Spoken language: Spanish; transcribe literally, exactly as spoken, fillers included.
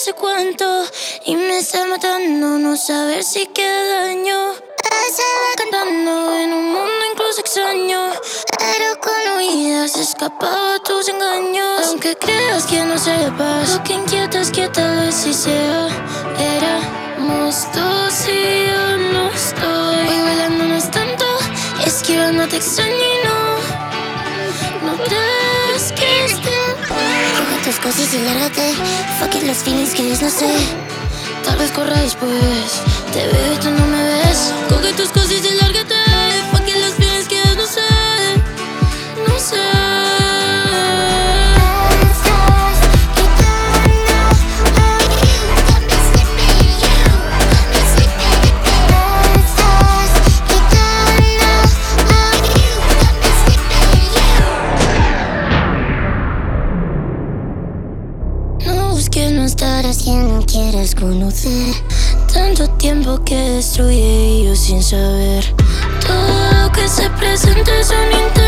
sé cuánto y me está matando no saber si queda daño. Él se va cantando en un mundo incluso extraño, pero con huidas se escapaba a tus engaños. Aunque creas que no sepas, lo que inquieta es que tal vez sí sea. Éramos dos y yo no estoy. Voy bailando no es tanto, esquivando te extraño y no, no crees que esté. Coge tus cosas y lárgate. Fuck it, los feelings que no sé. Tal vez corra después, te veo y tú no me ves. Coge tus cosas y lárgate. Fuck it, los feelings que no sé, no sé. Que no estarás quien no quieres conocer. Tanto tiempo que destruye y yo sin saber. Todo lo que se presenta es un intento.